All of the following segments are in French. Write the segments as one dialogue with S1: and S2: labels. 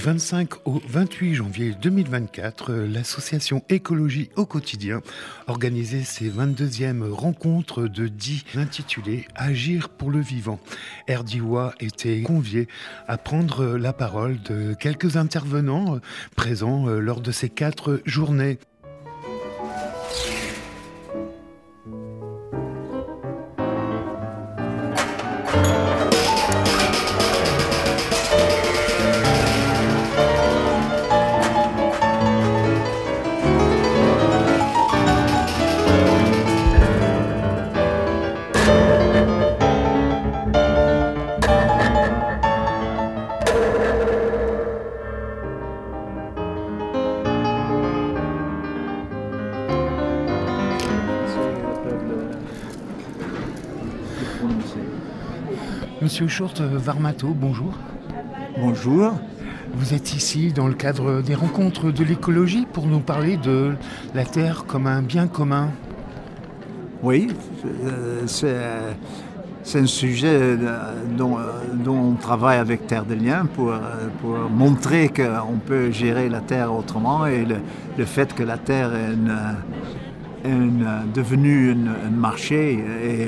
S1: 25 au 28 janvier 2024, l'association Écologie au quotidien organisait ses 22e rencontres de 10 intitulées « Agir pour le vivant ». RDIWA était convié à prendre la parole de quelques intervenants présents lors de ces 4 journées. Monsieur Schurte-Varmato, bonjour.
S2: Bonjour.
S1: Vous êtes ici dans le cadre des rencontres de l'écologie pour nous parler de la Terre comme un bien commun.
S2: Oui, c'est un sujet dont on travaille avec Terre de Liens pour montrer qu'on peut gérer la Terre autrement et le fait que la Terre est devenue un marché et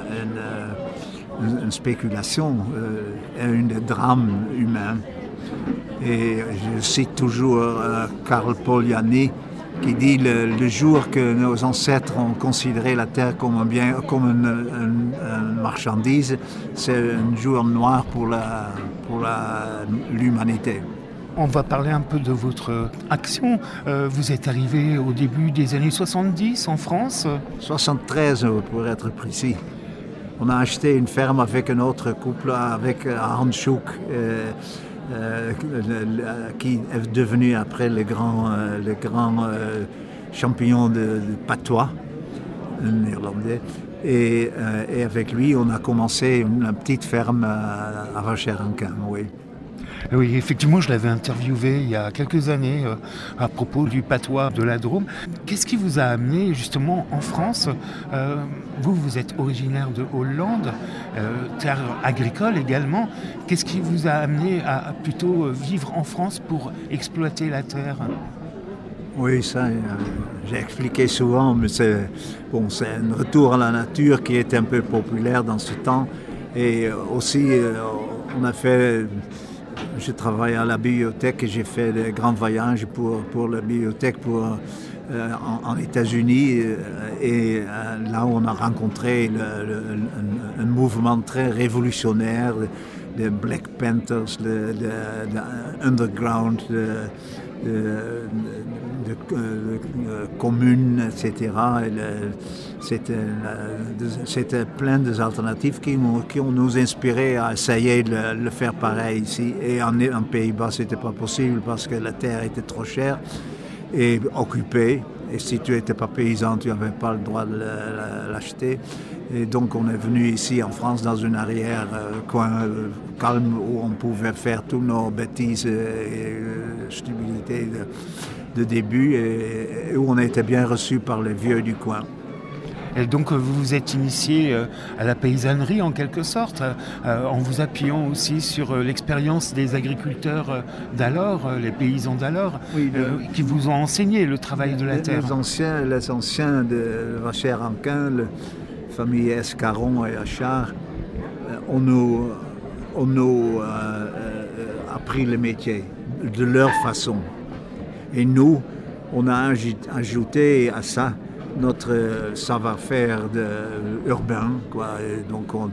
S2: une spéculation, un drame humain. Et je cite toujours Karl Polanyi qui dit le jour que nos ancêtres ont considéré la Terre comme un bien, comme une marchandise, c'est un jour noir pour l'humanité.
S1: On va parler un peu de votre action. Vous êtes arrivé au début des années 70 en France.
S2: 73 pour être précis. On a acheté une ferme avec un autre couple, avec Hans Schuck, qui est devenu après le grand champion de patois, un néerlandais. Et avec lui, on a commencé une petite ferme à Vacher-en-Quin, oui.
S1: Oui, effectivement, je l'avais interviewé il y a quelques années à propos du patois de la Drôme. Qu'est-ce qui vous a amené justement en France ? Vous êtes originaire de Hollande, terre agricole également. Qu'est-ce qui vous a amené à plutôt vivre en France pour exploiter la terre ?
S2: Oui, ça, j'ai expliqué souvent, mais c'est un retour à la nature qui est un peu populaire dans ce temps. Et aussi, on a fait... Je travaille à la bibliothèque et j'ai fait des grands voyages pour la bibliothèque en États-Unis. Et là, on a rencontré un mouvement très révolutionnaire, les Black Panthers, le underground, de communes, etc. C'était plein d'alternatives qui nous inspiré à essayer de le faire pareil ici. Et en Pays-Bas, c'était pas possible parce que la terre était trop chère et occupée. Et si tu n'étais pas paysan, tu n'avais pas le droit de l'acheter. Et donc on est venu ici en France dans une arrière-coin calme où on pouvait faire toutes nos bêtises et stupidités de début et où on a été bien reçus par les vieux du coin.
S1: Et donc vous vous êtes initié à la paysannerie en quelque sorte, en vous appuyant aussi sur l'expérience des agriculteurs d'alors, les paysans d'alors, oui, qui vous ont enseigné le travail de la terre.
S2: Les anciens de Vacher-en-Quin, la famille Escaron et Achard, on nous appris le métier de leur façon. Et nous, on a ajouté à ça notre savoir-faire urbain, quoi. Et donc on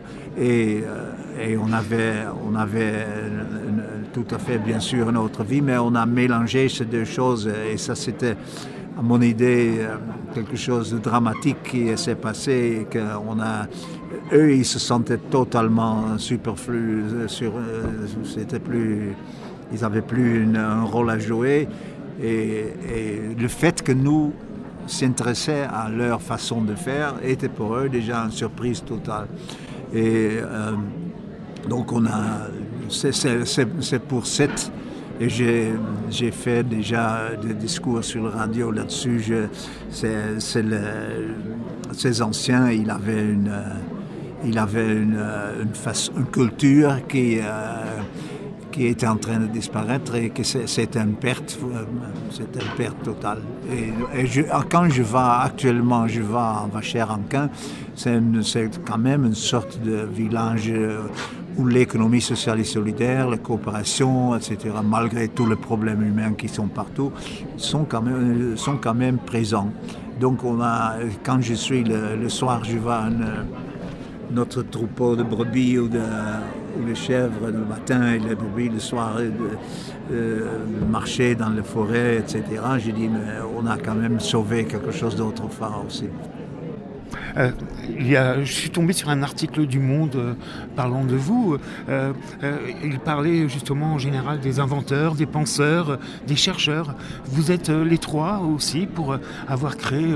S2: avait tout à fait bien sûr une autre vie, mais on a mélangé ces deux choses et ça c'était à mon idée quelque chose de dramatique qui s'est passé et eux ils se sentaient totalement superflus, ils n'avaient plus un rôle à jouer et le fait que nous s'intéressaient à leur façon de faire était pour eux déjà une surprise totale. Et donc c'est pour cette Et j'ai fait déjà des discours sur la radio là-dessus. Ces anciens, il avait une culture qui qui était en train de disparaître et que c'est une perte totale. Quand je vais en Vacher-Anquin, c'est quand même une sorte de village où l'économie sociale et solidaire, la coopération, etc., malgré tous les problèmes humains qui sont partout, sont quand même présents. Donc quand je suis le soir, je vais à notre troupeau de brebis ou de chèvres le matin et les brebis le soir, marcher dans les forêts, etc. Je dis, mais on a quand même sauvé quelque chose d'autrefois aussi.
S1: Je suis tombé sur un article du Monde parlant de vous. Il parlait justement en général des inventeurs, des penseurs, des chercheurs. Vous êtes les trois aussi pour avoir créé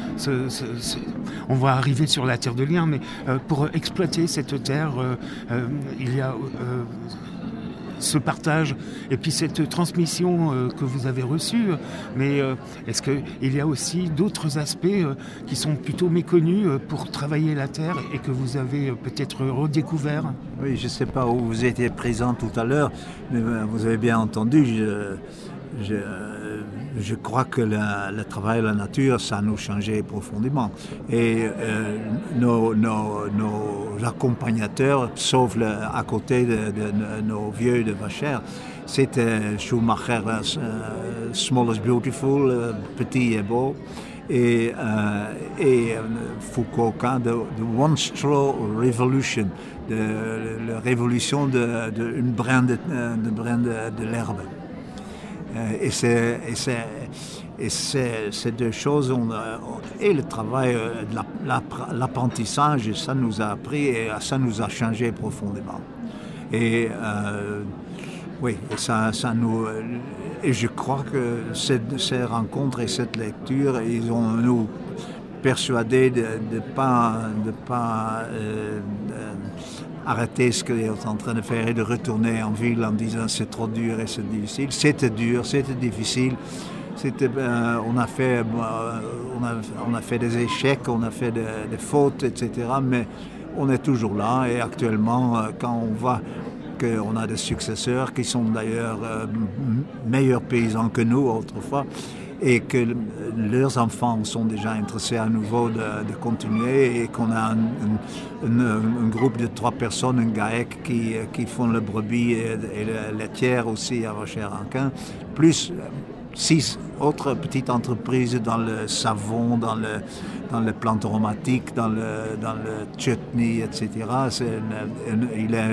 S1: on va arriver sur la terre de liens, mais pour exploiter cette terre, il y a ce partage et puis cette transmission que vous avez reçue, mais est-ce qu'il y a aussi d'autres aspects qui sont plutôt méconnus pour travailler la terre et que vous avez peut-être redécouvert?
S2: Oui, je ne sais pas où vous étiez présent tout à l'heure, mais vous avez bien entendu, je crois que le travail à la nature, ça nous changeait profondément. Et nos accompagnateurs, sauf à côté de nos vieux de Vacher, c'était Schumacher, Small is Beautiful, Petit et Beau, et Foucault, The One Straw Revolution, la révolution d'une brin de l'herbe. Et ces deux choses, et le travail, l'apprentissage, ça nous a appris et ça nous a changé profondément. Et oui, et je crois que ces rencontres et cette lecture, ils ont nous persuadés de pas arrêter ce qu'on est en train de faire et de retourner en ville en disant c'est trop dur et c'est difficile. C'était dur, c'était difficile. On a fait des échecs, on a fait des fautes, etc. Mais on est toujours là et actuellement, quand on voit qu'on a des successeurs qui sont d'ailleurs meilleurs paysans que nous autrefois, et que leurs enfants sont déjà intéressés à nouveau de continuer et qu'on a un groupe de 3 personnes, un GAEC qui font le brebis et la laitière aussi à Vacher-Anquin, plus 6 autres petites entreprises dans le savon, dans les plantes aromatiques, dans le chutney, etc. Il est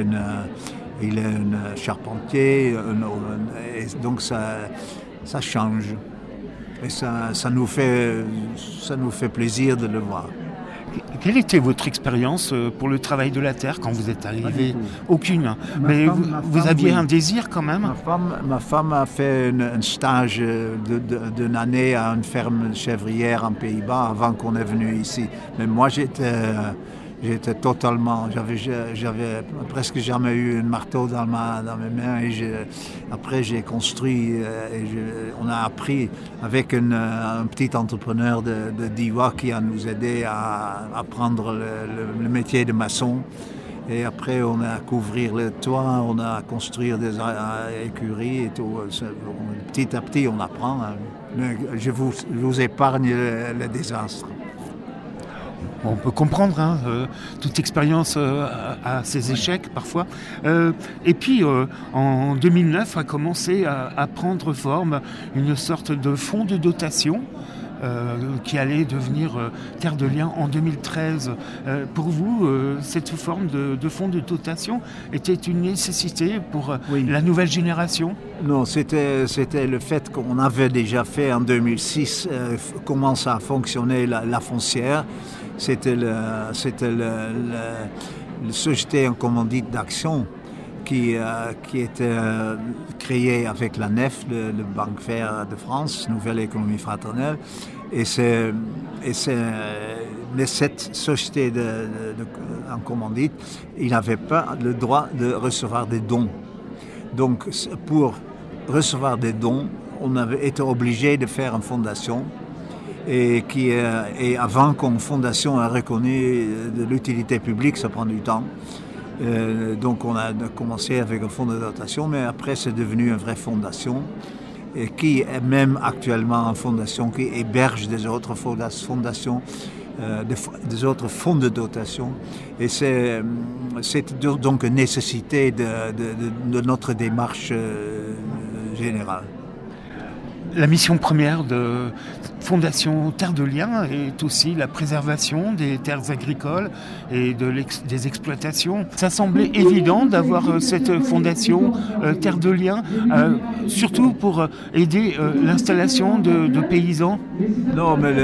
S2: un charpentier, et donc ça change. Et ça nous fait plaisir de le voir.
S1: Quelle était votre expérience pour le travail de la terre quand vous êtes arrivé? Aucune. Mais vous aviez un désir quand même?
S2: Ma femme a fait un stage d'une année à une ferme chèvrière en Pays-Bas avant qu'on est venu ici. Mais moi j'étais totalement, j'avais presque jamais eu un marteau dans mes mains et après j'ai construit on a appris avec un petit entrepreneur de Diois qui a nous aidé à apprendre le métier de maçon. Et après, on a à couvrir le toit, on a à construire des écuries et tout. Petit à petit, on apprend. Mais je vous épargne le désastre.
S1: On peut comprendre, toute expérience a ses échecs parfois. Et puis, en 2009, a commencé à prendre forme une sorte de fonds de dotation qui allait devenir Terre de Liens en 2013. Pour vous, cette forme de fonds de dotation était une nécessité pour la nouvelle génération?
S2: Non, c'était le fait qu'on avait déjà fait en 2006 comment ça a fonctionné la foncière. C'était la société en commandite d'action qui était créée avec la NEF, le Banque Vert de France, Nouvelle Économie Fraternelle. Mais cette société en commandite, il n'avait pas le droit de recevoir des dons. Donc, pour recevoir des dons, on avait été obligé de faire une fondation. Et avant qu'une fondation ait reconnu de l'utilité publique, ça prend du temps. Donc on a commencé avec un fonds de dotation, mais après c'est devenu une vraie fondation et qui est même actuellement une fondation qui héberge des autres fondations, des autres fonds de dotation. Et c'est donc une nécessité de notre démarche générale.
S1: La mission première de Fondation Terre de Liens est aussi la préservation des terres agricoles et des exploitations. Ça semblait évident d'avoir cette fondation Terre de Liens, surtout pour aider l'installation de paysans.
S2: Non, mais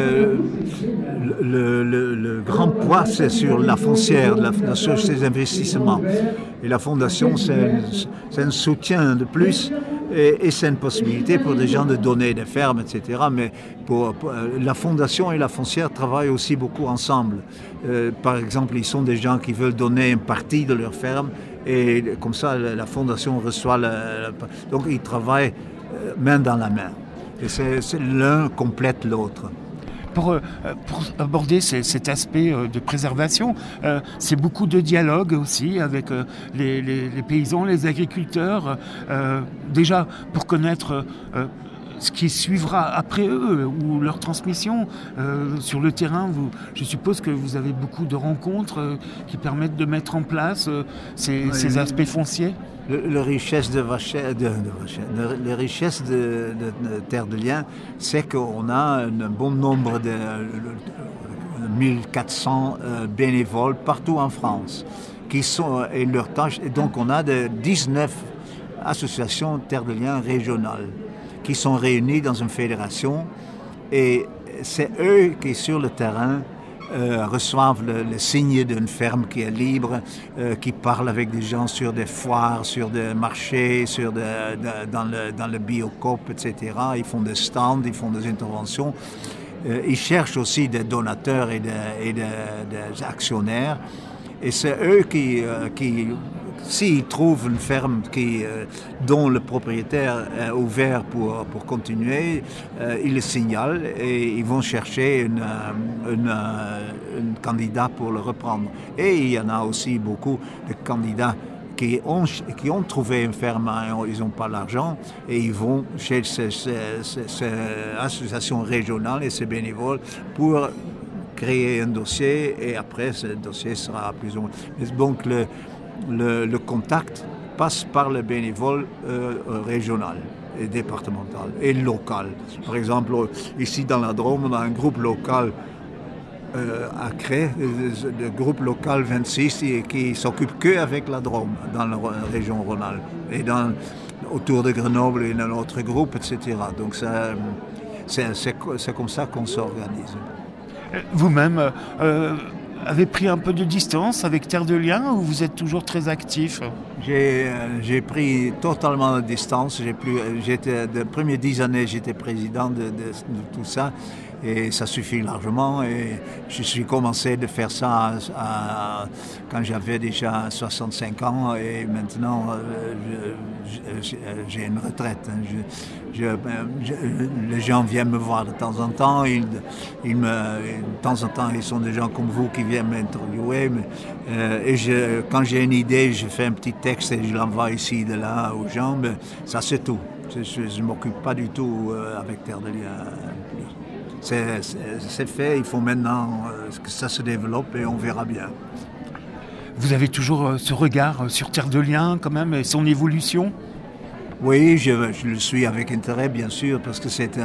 S2: le grand poids, c'est sur la foncière, sur ces investissements. Et la fondation, c'est un soutien de plus. Et c'est une possibilité pour des gens de donner des fermes, etc. Mais pour la fondation et la foncière travaillent aussi beaucoup ensemble. Par exemple, ils sont des gens qui veulent donner une partie de leur ferme et comme ça, la fondation reçoit donc ils travaillent main dans la main. Et c'est l'un complète l'autre.
S1: Pour aborder cet aspect de préservation, c'est beaucoup de dialogue aussi avec les paysans, les agriculteurs, déjà pour connaître ce qui suivra après eux ou leur transmission sur le terrain. Je suppose que vous avez beaucoup de rencontres qui permettent de mettre en place ces aspects fonciers.
S2: La richesse de Terre de Liens, c'est qu'on a un bon nombre de 1400 bénévoles partout en France qui sont et leur tâche. Et donc on a 19 associations Terre de Liens régionales qui sont réunies dans une fédération et c'est eux qui sur le terrain reçoivent le signe d'une ferme qui est libre, qui parle avec des gens sur des foires, sur des marchés, dans le Biocoop, etc. Ils font des stands, ils font des interventions. Ils cherchent aussi des donateurs et des actionnaires. Et c'est eux qui s'ils trouvent une ferme dont le propriétaire est ouvert pour continuer, ils le signalent et ils vont chercher un candidat pour le reprendre. Et il y en a aussi beaucoup de candidats qui ont trouvé une ferme, ils n'ont pas l'argent et ils vont chez ces associations régionales et ces bénévoles pour créer un dossier et après ce dossier sera plus ou moins. Donc le contact passe par le bénévole régional et départemental et local. Par exemple, ici dans la Drôme, on a un groupe local à Cré, le groupe local 26 qui s'occupe qu'avec la Drôme dans la région Rhône-Alpes et autour de Grenoble et dans l'autre groupe, etc. Donc c'est comme ça qu'on s'organise.
S1: Vous-même avez pris un peu de distance avec Terre de Liens ou vous êtes toujours très actif ?
S2: J'ai pris totalement de distance. Les premières 10 années, j'étais président de tout ça et ça suffit largement. Et je suis commencé de faire ça quand j'avais déjà 65 ans et maintenant j'ai une retraite. Les gens viennent me voir de temps en temps. De temps en temps, ils sont des gens comme vous qui viennent m'interviewer. Et quand j'ai une idée, je fais un petit texte et je l'envoie ici, de là, aux gens. Mais ça, c'est tout. Je ne m'occupe pas du tout avec Terre de Liens. C'est fait. Il faut maintenant que ça se développe et on verra bien.
S1: Vous avez toujours ce regard sur Terre de Liens, quand même, et son évolution ?
S2: Oui, je le suis avec intérêt, bien sûr, parce que c'était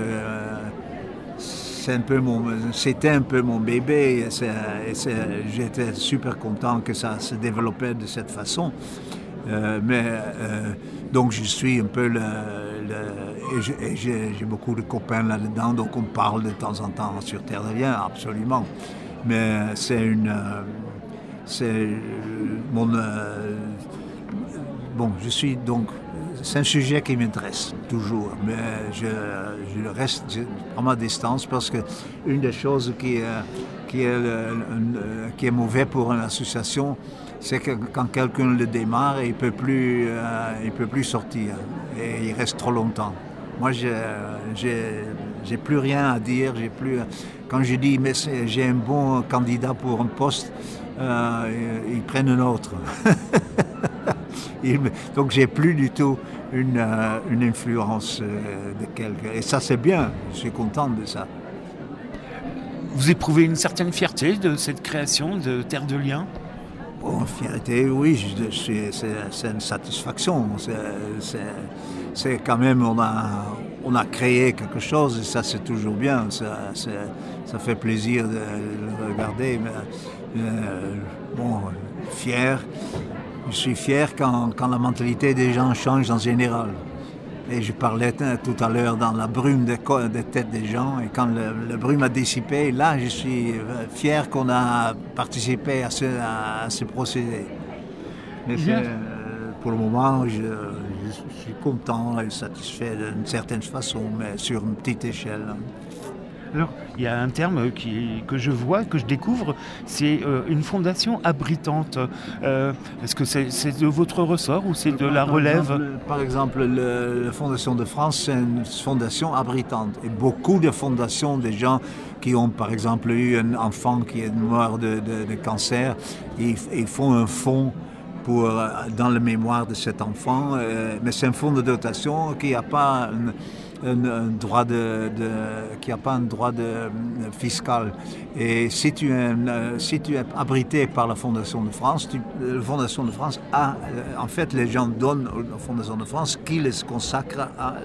S2: un peu mon bébé. J'étais super content que ça se développait de cette façon. Donc je suis un peu j'ai beaucoup de copains là-dedans, donc on parle de temps en temps sur Terre de Liens, absolument. Mais je suis donc. C'est un sujet qui m'intéresse toujours, mais je reste à ma distance parce que une des choses qui est mauvais pour une association, c'est que quand quelqu'un le démarre, il peut plus sortir et il reste trop longtemps. Moi, j'ai plus rien à dire. Quand je dis mais j'ai un bon candidat pour un poste, ils prennent un autre. Donc j'ai plus du tout une influence de quelqu'un. Et ça c'est bien, je suis content de ça.
S1: Vous éprouvez une certaine fierté de cette création de Terre de Liens ?
S2: Bon, fierté, oui, c'est une satisfaction. C'est quand même, on a créé quelque chose et ça c'est toujours bien. Ça fait plaisir de le regarder. Mais, bon, fier. Je suis fier quand la mentalité des gens change en général. Et je parlais tout à l'heure dans la brume des têtes des gens. Et quand la brume a dissipé, là, je suis fier qu'on a participé à ce procédé. Mais pour le moment, je suis content et satisfait d'une certaine façon, mais sur une petite échelle.
S1: Alors, il y a un terme que je vois, que je découvre, c'est une fondation abritante. Est-ce que c'est de votre ressort ou c'est de la relève ?
S2: Par exemple, la Fondation de France, c'est une fondation abritante. Et beaucoup de fondations, des gens qui ont par exemple eu un enfant qui est mort de cancer, ils font un fonds dans la mémoire de cet enfant, mais c'est un fonds de dotation qui n'a pas un droit fiscal. Et si tu es abrité par la Fondation de France, la Fondation de France a, en fait, les gens donnent à la Fondation de France qui les consacre à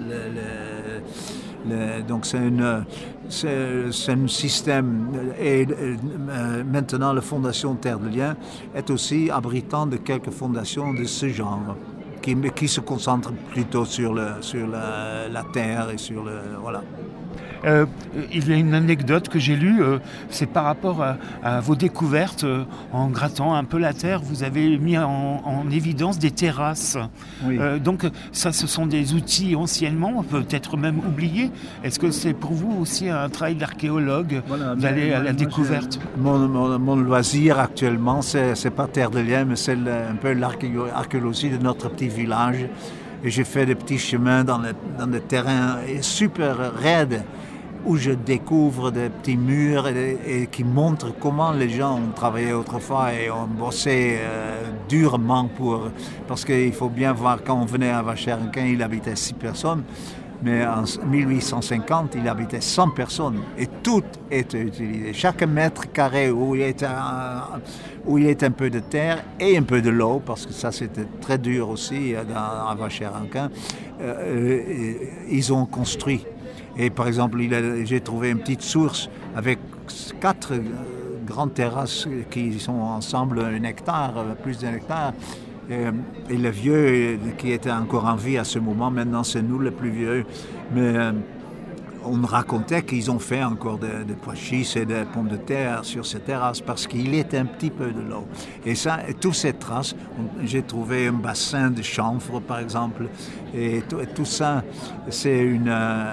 S2: donc c'est un système. Et maintenant, la Fondation Terre de Liens est aussi abritant de quelques fondations de ce genre, qui se concentrent plutôt sur la terre et sur le... Voilà.
S1: Il y a une anecdote que j'ai lue, c'est par rapport à vos découvertes. En grattant un peu la terre, vous avez mis en évidence des terrasses.
S2: Oui.
S1: Donc ça, ce sont des outils anciennement, peut-être même oubliés. Est-ce que c'est pour vous aussi un travail d'archéologue, d'aller à la découverte ?
S2: Mon loisir actuellement, c'est pas Terre de Liens, mais c'est un peu l'archéologie de notre petit village. Et j'ai fait des petits chemins dans des terrains super raides où je découvre des petits murs et qui montrent comment les gens ont travaillé autrefois et ont bossé durement parce qu'il faut bien voir, quand on venait à Vacherenquin, il habitait 6 personnes, mais en 1850, il habitait 100 personnes et tout était utilisé. Chaque mètre carré où il était un peu de terre et un peu de l'eau, parce que ça c'était très dur aussi à Vacherenquin, ils ont construit. Et par exemple, j'ai trouvé une petite source avec 4 grandes terrasses qui sont ensemble plus d'un hectare. Et le vieux qui était encore en vie à ce moment, maintenant c'est nous les plus vieux, mais on racontait qu'ils ont fait encore des pois chiches et des pommes de terre sur ces terrasses parce qu'il était un petit peu de l'eau. Et ça, toutes ces traces, j'ai trouvé un bassin de chanvre par exemple, et tout ça, c'est un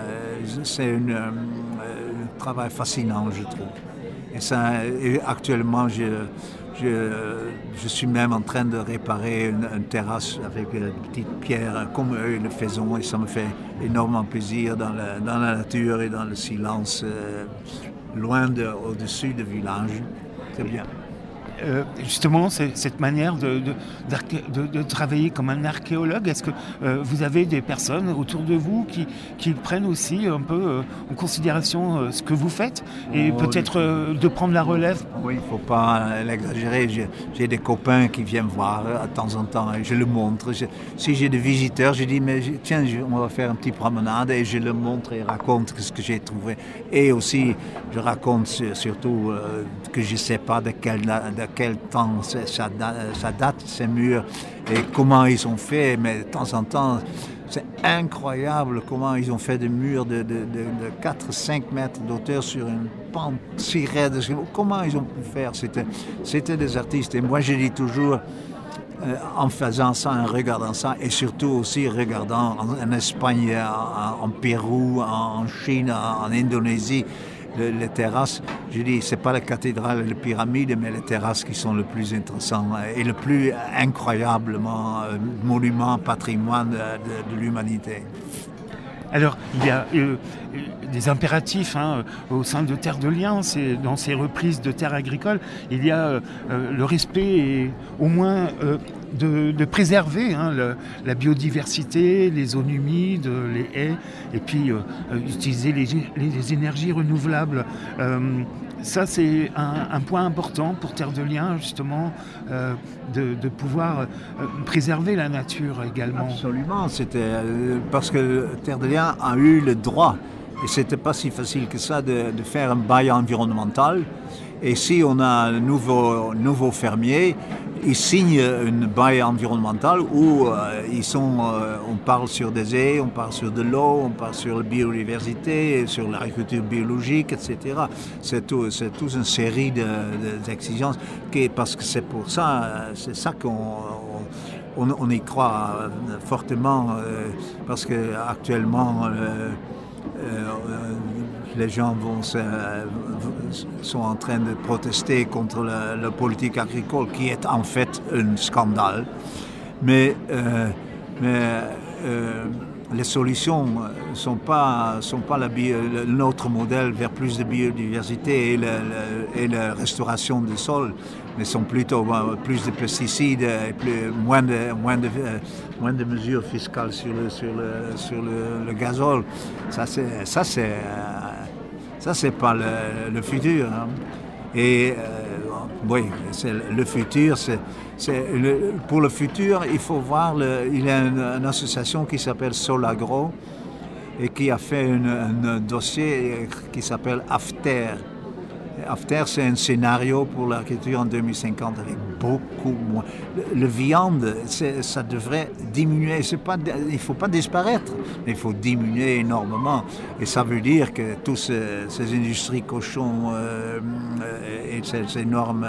S2: travail fascinant, je trouve. Et actuellement, je suis même en train de réparer une terrasse avec une petite pierre comme eux le faisaient, et ça me fait énormément plaisir dans la nature et dans le silence, loin au-dessus du village. C'est bien.
S1: Justement, cette manière de travailler comme un archéologue, est-ce que vous avez des personnes autour de vous qui prennent aussi un peu en considération ce que vous faites et peut-être de prendre la relève ?
S2: Oui, il ne faut pas l'exagérer. J'ai des copains qui viennent voir de temps en temps et je le montre. Si j'ai des visiteurs, je dis mais tiens, on va faire une petite promenade et je le montre et raconte ce que j'ai trouvé. Et aussi, je raconte surtout que je ne sais pas de quel temps ça date, ces murs, et comment ils ont fait, mais de temps en temps, c'est incroyable comment ils ont fait des murs de 4-5 mètres d'auteur sur une pente si raide. Comment ils ont pu faire ? C'était des artistes. Et moi, je dis toujours, en faisant ça, en regardant ça, et surtout aussi regardant en Espagne, en Pérou, en Chine, en Indonésie, les terrasses, je dis, c'est pas la cathédrale et les pyramides, mais les terrasses qui sont le plus intéressant et le plus incroyablement monument, patrimoine de l'humanité.
S1: Alors, il y a des impératifs au sein de Terre de Liens. Dans ces reprises de terres agricoles, il y a le respect et au moins de préserver la biodiversité, les zones humides, les haies, et puis utiliser les énergies renouvelables. Ça, c'est un point important pour Terre de Liens, justement, de pouvoir préserver la nature également.
S2: Absolument, c'était parce que Terre de Liens a eu le droit, et c'était pas si facile que ça, de faire un bail environnemental. Et si on a un nouveau fermier, ils signent une bail environnementale où on parle sur des haies, on parle sur de l'eau, on parle sur la biodiversité, sur l'agriculture biologique, etc. C'est toute une série d'exigences, parce que c'est pour ça, c'est ça qu'on y croit fortement, parce que actuellement les gens sont en train de protester contre la politique agricole, qui est en fait un scandale. Mais les solutions ne sont pas notre modèle vers plus de biodiversité et la restauration du sol, mais sont plutôt plus de pesticides et moins de mesures fiscales sur le gazole. Ça c'est pas le futur. Et oui, c'est le futur. Pour le futur, il faut voir. Il y a une association qui s'appelle Solagro et qui a fait un dossier qui s'appelle AFTER. AFTER, c'est un scénario pour l'agriculture en 2050 avec beaucoup moins. Le viande, ça devrait diminuer. Il ne faut pas disparaître, mais il faut diminuer énormément. Et ça veut dire que toutes ces industries cochons et ces énormes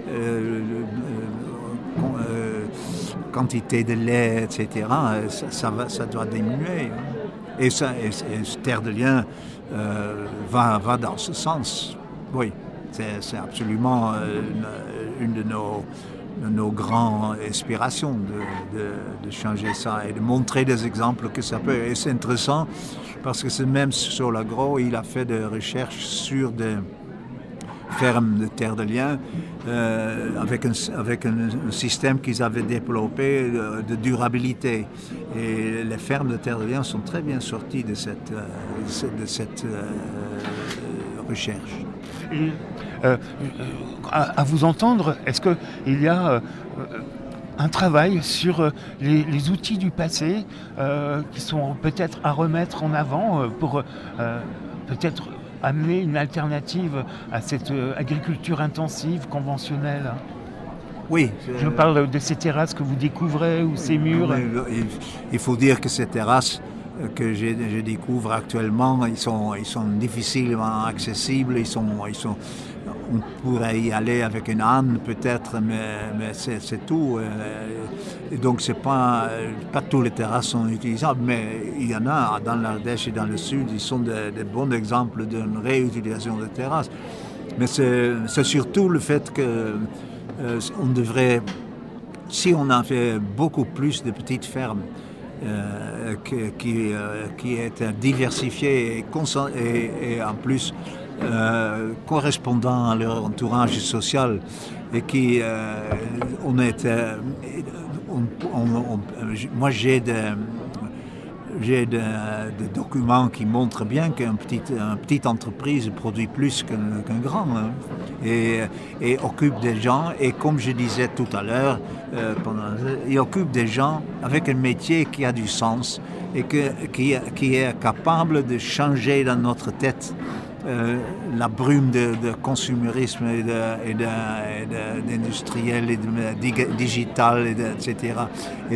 S2: quantités de lait, etc., ça doit diminuer. Et Terre de Liens va dans ce sens. Oui, c'est absolument une de nos grandes inspirations de changer ça et de montrer des exemples que ça peut. Et c'est intéressant parce que c'est même Solagro, il a fait des recherches sur des fermes de Terre de Liens avec un système qu'ils avaient développé de durabilité. Et les fermes de Terre de Liens sont très bien sorties de cette recherche.
S1: Et, à vous entendre, est-ce qu'il y a un travail sur les outils du passé qui sont peut-être à remettre en avant pour peut-être amener une alternative à cette agriculture intensive, conventionnelle?
S2: Oui.
S1: Je parle de ces terrasses que vous découvrez ou ces murs.
S2: Il faut dire que ces terrasses que je découvre actuellement, ils sont difficilement accessibles. On pourrait y aller avec une âne peut-être, mais c'est tout. Et donc pas tous les terrasses sont utilisables, mais il y en a dans l'Ardèche et dans le Sud. Ils sont des bons exemples d'une réutilisation de terrasses. Mais c'est surtout le fait que on devrait, si on en fait beaucoup plus de petites fermes, qui est diversifiée et en plus correspondant à leur entourage social et qui moi j'ai des documents qui montrent bien qu'une petite entreprise produit plus qu'un grand et occupe des gens, et comme je disais tout à l'heure, il occupe des gens avec un métier qui a du sens et qui est capable de changer dans notre tête la brume de consumérisme et d'industriel et de digital, etc. Et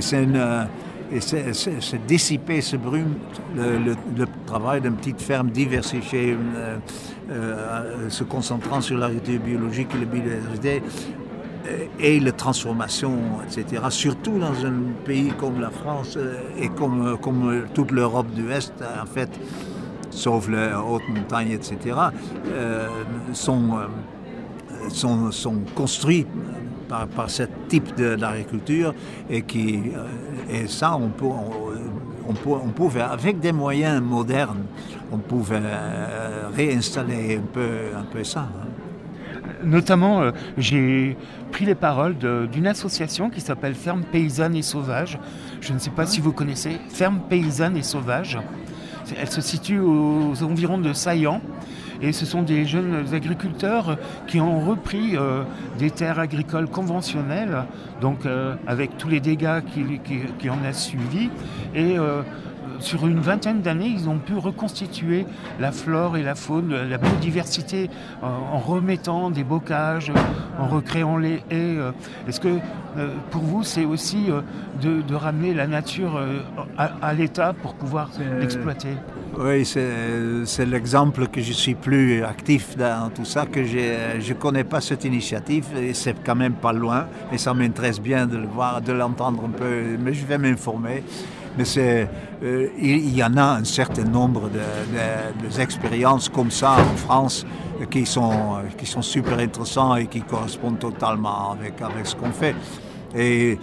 S2: c'est dissiper ce brume, le travail d'une petite ferme diversifiée, se concentrant sur l'agriculture biologique et la biodiversité et la transformation, etc. Surtout dans un pays comme la France et comme toute l'Europe de l'Est, en fait, sauf les hautes montagnes, etc., sont construits par ce type d'agriculture et ça, on pouvait, avec des moyens modernes, on pouvait réinstaller un peu ça.
S1: Notamment, j'ai pris les paroles d'une association qui s'appelle Ferme Paysanne et Sauvage. Je ne sais pas si vous connaissez Ferme Paysanne et Sauvage. Elle se situe aux environs de Saillant. Et ce sont des jeunes agriculteurs qui ont repris des terres agricoles conventionnelles, donc avec tous les dégâts qui en a suivi. Et sur une vingtaine d'années, ils ont pu reconstituer la flore et la faune, la biodiversité, en remettant des bocages, en recréant les haies. Est-ce que pour vous, c'est aussi de ramener la nature à l'état pour pouvoir l'exploiter ?
S2: Oui, c'est l'exemple que je suis plus actif dans tout ça, que je connais pas cette initiative et c'est quand même pas loin et ça m'intéresse bien de le voir, de l'entendre un peu, mais je vais m'informer. Mais il y en a un certain nombre d'expériences comme ça en France qui sont super intéressants et qui correspondent totalement avec ce qu'on fait. Et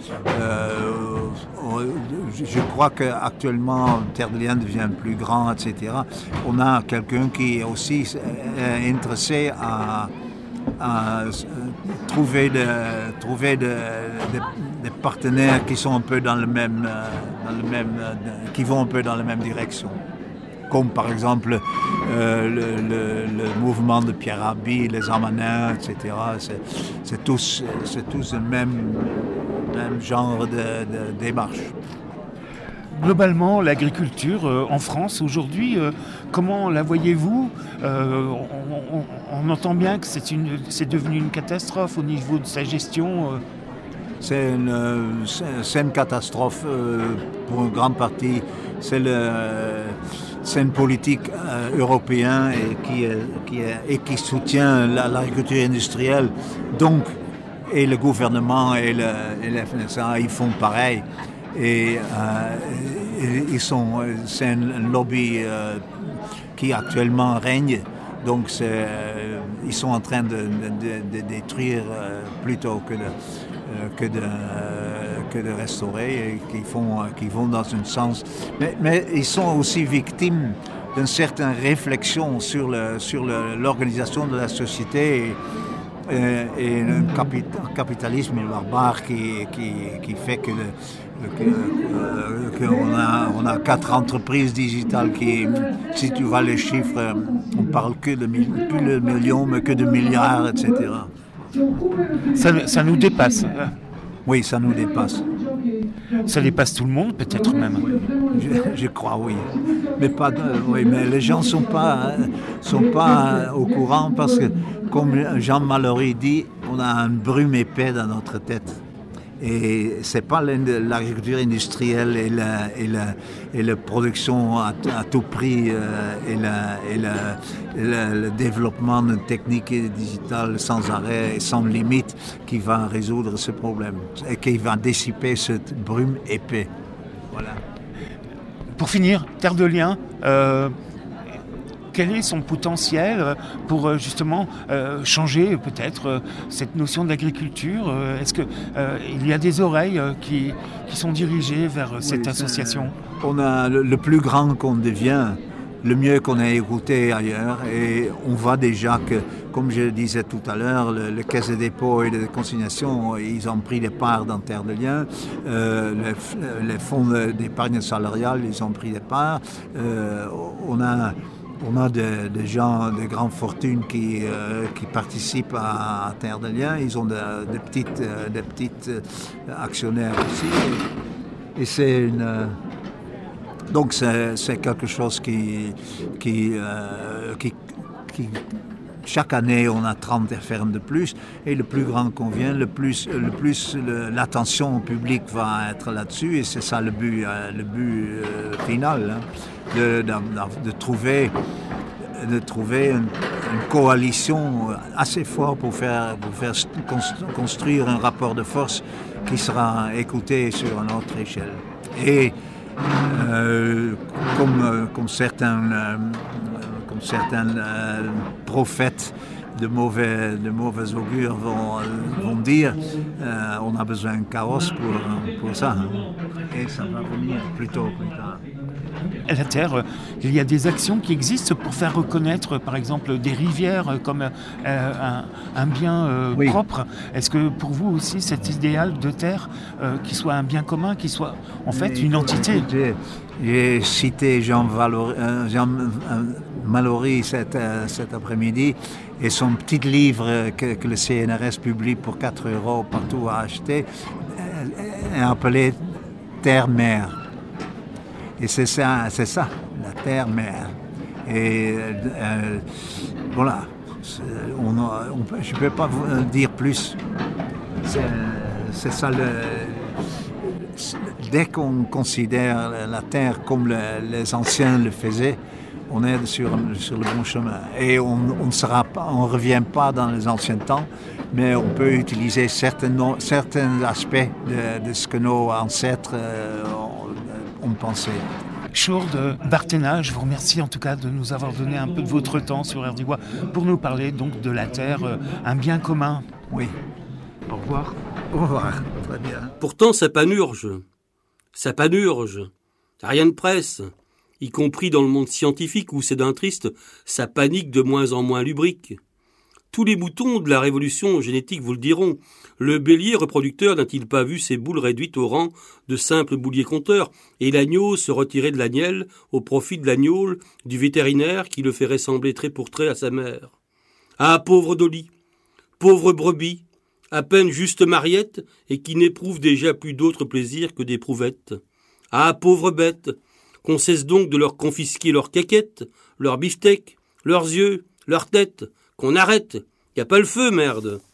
S2: je crois qu'actuellement, Terre de Liens devient plus grand, etc. On a quelqu'un qui est aussi intéressé à trouver des partenaires qui sont un peu qui vont un peu dans la même direction. Comme par exemple le mouvement de Pierre Rabhi, les Amanins, etc. C'est tous le même genre de démarche.
S1: Globalement, l'agriculture en France aujourd'hui, comment la voyez-vous ? On entend bien que c'est devenu une catastrophe au niveau de sa gestion.
S2: C'est une catastrophe pour une grande partie. C'est une politique européenne qui soutient l'agriculture industrielle. Donc, et le gouvernement et la FNSA, ils font pareil. Et c'est un lobby qui actuellement règne. Donc ils sont en train de détruire plutôt que de restaurer et qui vont dans un sens. Mais ils sont aussi victimes d'une certaine réflexion sur l'organisation de la société et un capitalisme barbare qui fait qu'on a 4 entreprises digitales qui, si tu vois les chiffres, on parle que de plus de millions, mais que de milliards, etc.
S1: Ça nous dépasse.
S2: Oui, ça nous dépasse.
S1: Ça dépasse tout le monde, peut-être même.
S2: Je crois, oui. Mais les gens sont pas au courant parce que, comme Jean Mallory dit, on a un brume épais dans notre tête. Et c'est pas l'agriculture industrielle et la production à tout prix et le développement de techniques digitales sans arrêt et sans limite qui va résoudre ce problème et qui va dissiper cette brume épais. Voilà.
S1: Pour finir, Terre de Liens, quel est son potentiel pour justement changer peut-être cette notion d'agriculture ? Est-ce qu'il y a des oreilles qui sont dirigées vers cette association ?
S2: On a le plus grand qu'on devient, le mieux qu'on a écouté ailleurs, et on voit déjà que, comme je le disais tout à l'heure, le Caisse de dépôt et de consignation, ils ont pris des parts dans Terre de Liens, les fonds d'épargne salariale, ils ont pris des parts, on a des gens de grande fortune qui participent à Terre de Liens. Ils ont des petites actionnaires aussi. Et donc c'est quelque chose qui chaque année, on a 30 fermes de plus, et le plus grand qu'on vient, le plus l'attention publique va être là-dessus, et c'est ça le but final, hein, de trouver une coalition assez forte pour faire construire un rapport de force qui sera écouté sur une autre échelle. Et comme certains prophètes de mauvais augures vont dire on a besoin d'un carrosse pour ça. Hein. Et ça va venir plus tard.
S1: À la Terre, il y a des actions qui existent pour faire reconnaître, par exemple, des rivières comme un bien propre. Est-ce que pour vous aussi, cet idéal de terre, qui soit un bien commun, qui soit en fait une entité?
S2: J'ai cité Jean Mallory cet après-midi et son petit livre que le CNRS publie pour 4 € partout à acheter est appelé Terre-Mère. Et c'est ça, la terre-mère. Et voilà, je ne peux pas vous dire plus. C'est ça, dès qu'on considère la terre comme les anciens le faisaient, on est sur le bon chemin. Et on ne revient pas dans les anciens temps, mais on peut utiliser certains aspects de ce que nos ancêtres ont pensé.
S1: Chaude Barthena, je vous remercie en tout cas de nous avoir donné un peu de votre temps sur Air d'Ivoire pour nous parler donc de la terre, un bien commun.
S2: Oui.
S1: Au revoir.
S2: Au revoir. Très bien.
S3: Pourtant, ça panurge. Rien ne presse, y compris dans le monde scientifique où c'est d'un triste, ça panique de moins en moins lubrique. Tous les moutons de la révolution génétique vous le diront. Le bélier reproducteur n'a-t-il pas vu ses boules réduites au rang de simples bouliers compteurs, et l'agneau se retirer de l'agnelle au profit de l'agneau du vétérinaire qui le fait ressembler trait pour trait à sa mère? Ah, pauvre Dolly, pauvre brebis, à peine juste mariette, et qui n'éprouve déjà plus d'autre plaisir que d'éprouvettes. Ah, pauvre bête, qu'on cesse donc de leur confisquer leurs caquettes, leurs beefsteaks, leurs yeux, leurs têtes, qu'on arrête, y a pas le feu, merde.